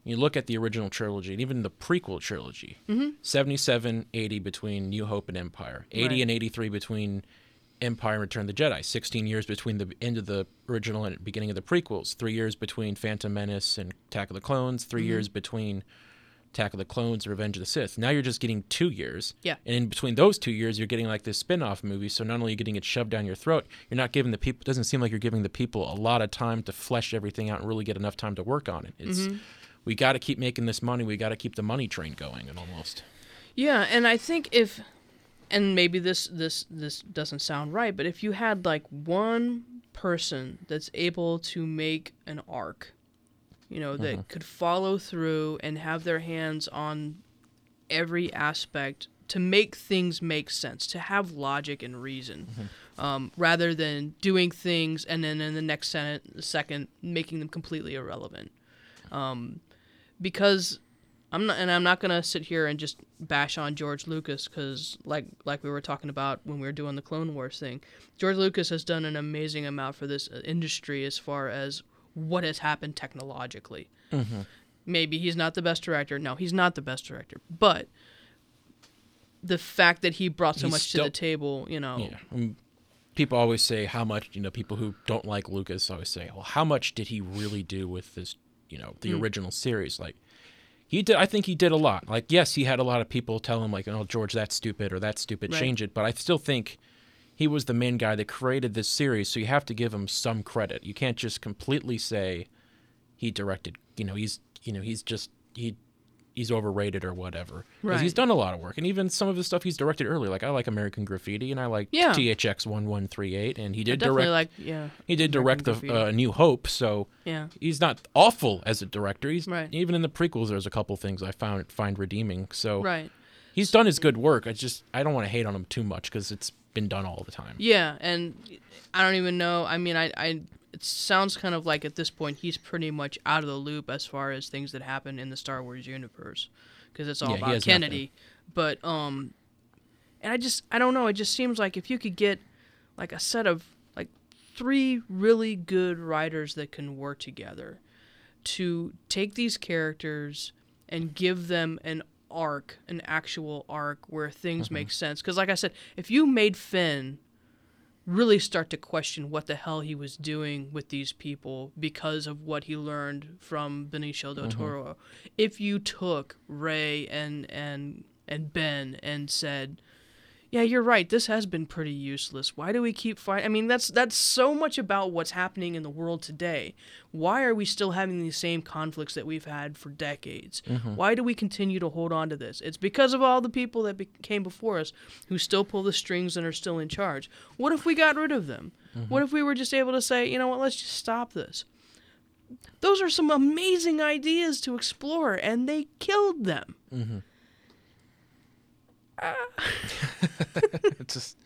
You look at the original trilogy and even the prequel trilogy. 77, 80 between New Hope and Empire. 80 Right. and 83 between Empire and Return of the Jedi. 16 years between the end of the original and beginning of the prequels. 3 years between Phantom Menace and Attack of the Clones. 3 years between Attack of the Clones and Revenge of the Sith. Now you're just getting 2 years. Yeah. And in between those 2 years, you're getting like this spin-off movie. So not only are you getting it shoved down your throat, you're not giving the people, it doesn't seem like you're giving the people a lot of time to flesh everything out and really get enough time to work on it. It's, we got to keep making this money. We got to keep the money train going and almost. Yeah, and I think if, and maybe this doesn't sound right, but if you had like one person that's able to make an arc, you know, that could follow through and have their hands on every aspect to make things make sense, to have logic and reason, rather than doing things and then in the next second making them completely irrelevant. Because I'm not gonna sit here and just bash on George Lucas, because like we were talking about when we were doing the Clone Wars thing, George Lucas has done an amazing amount for this industry as far as what has happened technologically. Maybe he's not the best director. No, he's not the best director. But the fact that he brought so He's much still- to the table, you know. Yeah. People always say how much, people who don't like Lucas always say, well, how much did he really do with this, the original series? Like, he did. I think he did a lot. Like, yes, he had a lot of people tell him, like, oh, George, that's stupid, or that's stupid, Right. change it. But I still think he was the main guy that created this series, so you have to give him some credit. You can't just completely say he directed, he's overrated or whatever. 'Cause Right. he's done a lot of work. And even some of the stuff he's directed earlier, like I like American Graffiti and I like Yeah. THX 1138, and he I did definitely direct he did direct the Graffiti. New Hope, so Yeah. he's not awful as a director. He's Right. even in the prequels there's a couple things I find redeeming. So Right. he's done his good work. I don't want to hate on him too much cuz it's been done all the time. Yeah, and I don't even know. I mean, it sounds kind of like at this point he's pretty much out of the loop as far as things that happen in the Star Wars universe, because it's all Yeah, he about has Kennedy. But and I don't know. It just seems like if you could get like a set of like 3 really good writers that can work together to take these characters and give them an actual arc where things make sense. Because like I said, if you made Finn really start to question what the hell he was doing with these people because of what he learned from Benicio del Toro, if you took Rey and Ben and said, yeah, you're right, this has been pretty useless. Why do we keep fighting? I mean, that's so much about what's happening in the world today. Why are we still having these same conflicts that we've had for decades? Why do we continue to hold on to this? It's because of all the people that came before us who still pull the strings and are still in charge. What if we got rid of them? What if we were just able to say, you know what, let's just stop this? Those are some amazing ideas to explore, and they killed them. it's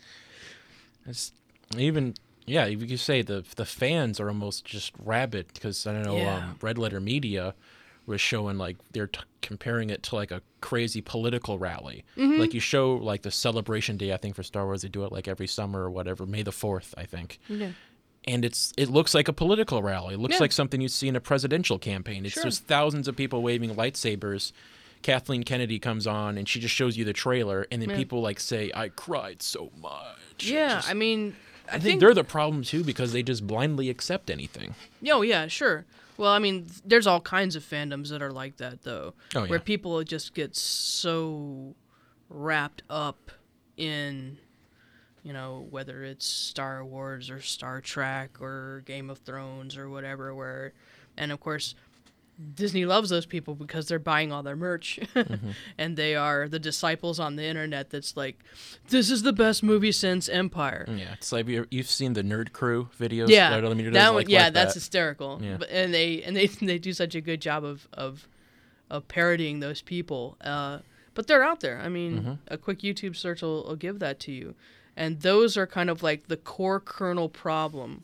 even you could say the fans are almost just rabid because I don't know Yeah. Red Letter Media was showing like they're comparing it to like a crazy political rally. Like you show like the Celebration Day, I think for Star Wars they do it like every summer or whatever, May the 4th I think. Yeah. And it looks like a political rally. It looks Yeah. like something you'd see in a presidential campaign. It's Sure. just thousands of people waving lightsabers. Kathleen Kennedy comes on and she just shows you the trailer, and then people like say, "I cried so much." Yeah, Just- I mean, I think they're the problem too because they just blindly accept anything. Oh, yeah, sure. Well, I mean, there's all kinds of fandoms that are like that, though, Oh, yeah. where people just get so wrapped up in, whether it's Star Wars or Star Trek or Game of Thrones or whatever, and of course, Disney loves those people because they're buying all their merch, and they are the disciples on the internet that's like, this is the best movie since Empire. Yeah, it's like you've seen the Nerd Crew videos. Yeah, Red Letter Media that does, one. like Yeah, that. that's hysterical. Yeah. And they do such a good job of parodying those people. But they're out there. I mean, a quick YouTube search will give that to you. And those are kind of like the core kernel problem.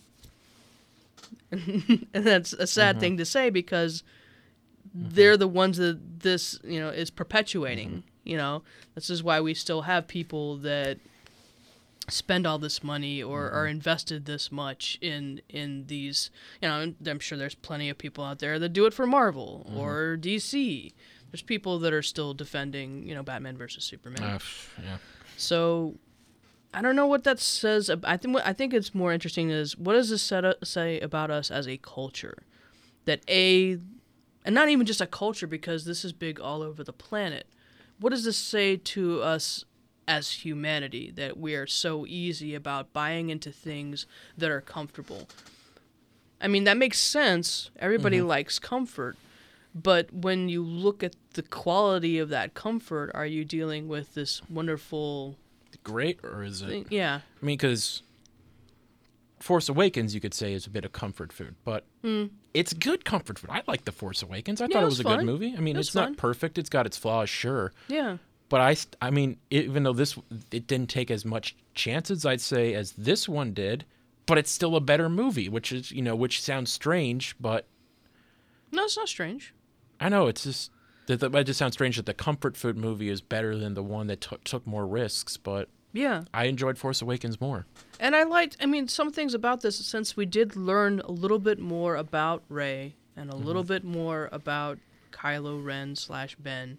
And that's a sad thing to say because they're the ones that this is perpetuating. This is why we still have people that spend all this money or invested this much in these, and I'm sure there's plenty of people out there that do it for Marvel or DC. There's people that are still defending, Batman versus Superman. Yeah. So I don't know what that says. I think it's more interesting is, what does this say about us as a culture? And not even just a culture, because this is big all over the planet. What does this say to us as humanity, that we are so easy about buying into things that are comfortable? I mean, that makes sense. Everybody likes comfort. But when you look at the quality of that comfort, are you dealing with this wonderful... Great, or is it... thing? Yeah. I mean, because Force Awakens, you could say, is a bit of comfort food, but it's good comfort food. I like The Force Awakens. I thought it was a good movie. I mean, it's not perfect. It's got its flaws, sure. Yeah. But I mean, even though it didn't take as much chances, I'd say, as this one did, but it's still a better movie, which sounds strange, but... No, it's not strange. I know, it's just... It just sounds strange that the comfort food movie is better than the one that took more risks, but... Yeah. I enjoyed Force Awakens more. And I liked, some things about this, since we did learn a little bit more about Rey and a little bit more about Kylo Ren / Ben.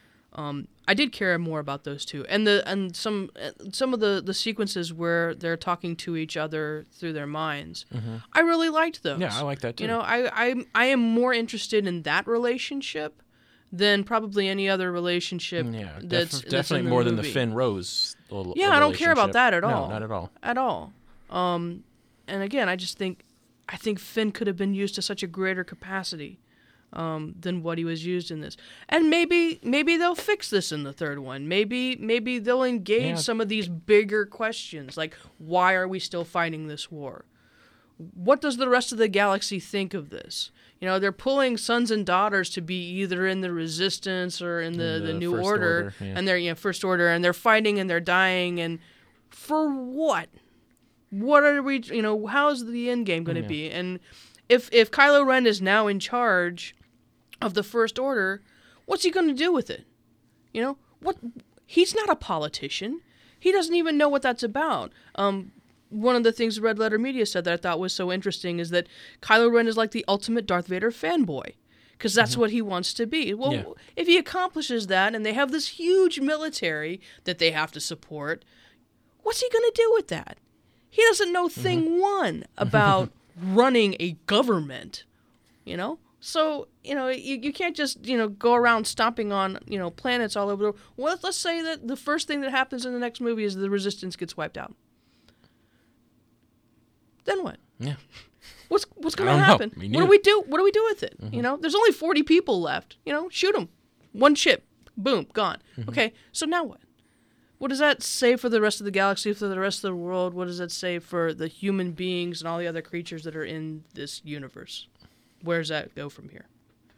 I did care more about those two, and some of the sequences where they're talking to each other through their minds. I really liked those. Yeah, I like that too. I am more interested in that relationship than probably any other relationship. Yeah, that's definitely more than the Finn Rose. Yeah, I don't care about that at all. No, not at all. At all. And again, I think Finn could have been used to such a greater capacity than what he was used in this. And maybe they'll fix this in the third one. Maybe they'll engage some of these bigger questions, like, why are we still fighting this war? What does the rest of the galaxy think of this? They're pulling sons and daughters to be either in the Resistance or in the New Order, and they're First Order, and they're fighting and they're dying, and for what? What are we? How's the end game going to be? And if Kylo Ren is now in charge of the First Order, what's he going to do with it? What? He's not a politician. He doesn't even know what that's about. One of the things Red Letter Media said that I thought was so interesting is that Kylo Ren is like the ultimate Darth Vader fanboy, because that's what he wants to be. Well, if he accomplishes that, and they have this huge military that they have to support, what's he going to do with that? He doesn't know thing one about running a government, So, you can't just, go around stomping on, planets all over the world. Well, let's say that the first thing that happens in the next movie is the Resistance gets wiped out. Then what? Yeah. What's going to happen? What do we do? What do we do with it? Mm-hmm. There's only 40 people left. Shoot them. One ship. Boom. Gone. Okay. So now what? What does that say for the rest of the galaxy, for the rest of the world? What does that say for the human beings and all the other creatures that are in this universe? Where does that go from here?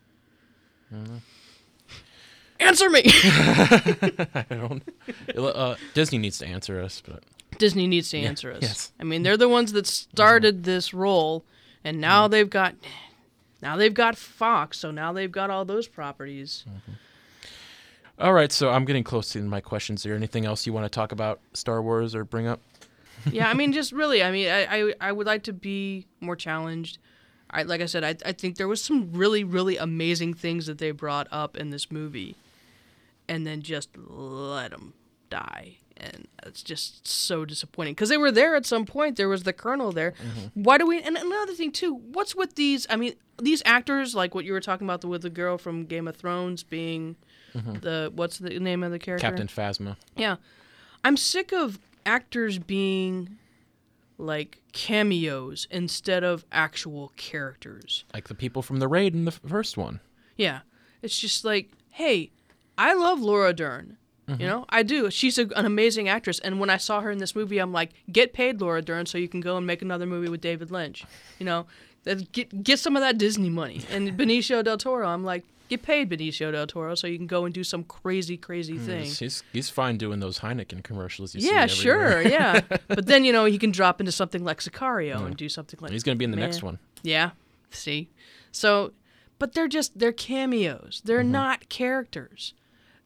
Answer me! I don't... Disney needs to answer us, but... Disney needs to answer us. Yes. They're the ones that started this role, and now they've got Fox, so now they've got all those properties. All right, so I'm getting close to my questions. Is there anything else you want to talk about Star Wars or bring up? Yeah, just really, I would like to be more challenged. Like I said, I think there was some really, really amazing things that they brought up in this movie, and then just let them die. And it's just so disappointing, because they were there at some point. There was the Colonel there. Why do we? And another thing too. What's with these? These actors, like what you were talking about with the girl from Game of Thrones being what's the name of the character? Captain Phasma. Yeah, I'm sick of actors being like cameos instead of actual characters. Like the people from the raid in the first one. Yeah, it's just like, hey, I love Laura Dern. I do. She's an amazing actress. And when I saw her in this movie, I'm like, get paid, Laura Dern, so you can go and make another movie with David Lynch. Get some of that Disney money. And Benicio del Toro, I'm like, get paid, Benicio del Toro, so you can go and do some crazy, crazy thing. He's fine doing those Heineken commercials. Yeah, sure, yeah. But then, he can drop into something like Sicario and do something like... He's going to be in the next one. Yeah, see? So, but they're cameos. They're not characters.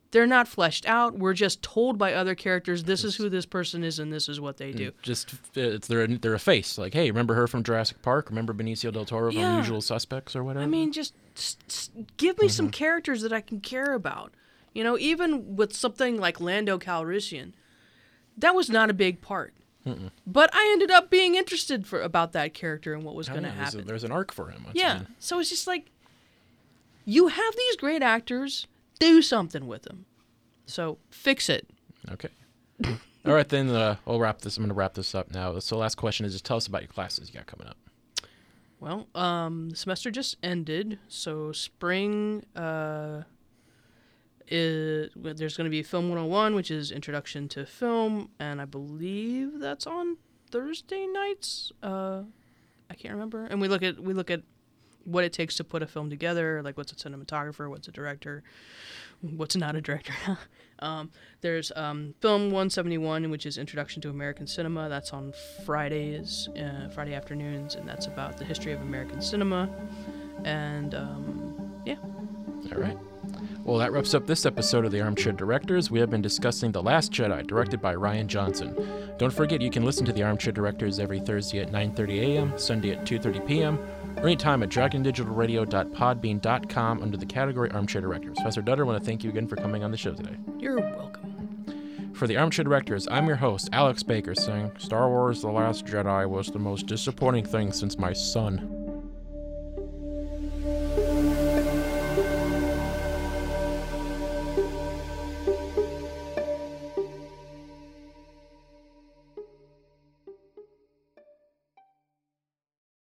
they're not fleshed out. We're just told by other characters, this is who this person is and this is what they do. Just they're a face. Like, hey, remember her from Jurassic Park? Remember Benicio del Toro from Yeah. Usual Suspects or whatever? I mean, just give me some characters that I can care about. You know, even with something like Lando Calrissian, that was not a big part. But I ended up being interested about that character and what was going to happen. There's an arc for him. Yeah. So it's just like, you have these great actors, do something with them. So fix it. Okay. All right, then we'll wrap this. I'm going to wrap this up now. So last question is just tell us about your classes you got coming up. Well, the semester just ended, so spring there's going to be Film 101, which is Introduction to Film, and I believe that's on Thursday nights. I can't remember. And we look at what it takes to put a film together, like what's a cinematographer, what's a director, what's not a director. There's Film 171, which is Introduction to American Cinema. That's on Fridays, Friday afternoons, and that's about the history of American cinema. And yeah. All right. Well, that wraps up this episode of the Armchair Directors. We have been discussing The Last Jedi, directed by Rian Johnson. Don't forget, you can listen to the Armchair Directors every Thursday at 9:30 a.m., Sunday at 2:30 p.m., or anytime at dragondigitalradio.podbean.com under the category Armchair Directors. Professor Dutter, I want to thank you again for coming on the show today. You're welcome. For the Armchair Directors, I'm your host, Alex Baker, saying, Star Wars The Last Jedi was the most disappointing thing since my son.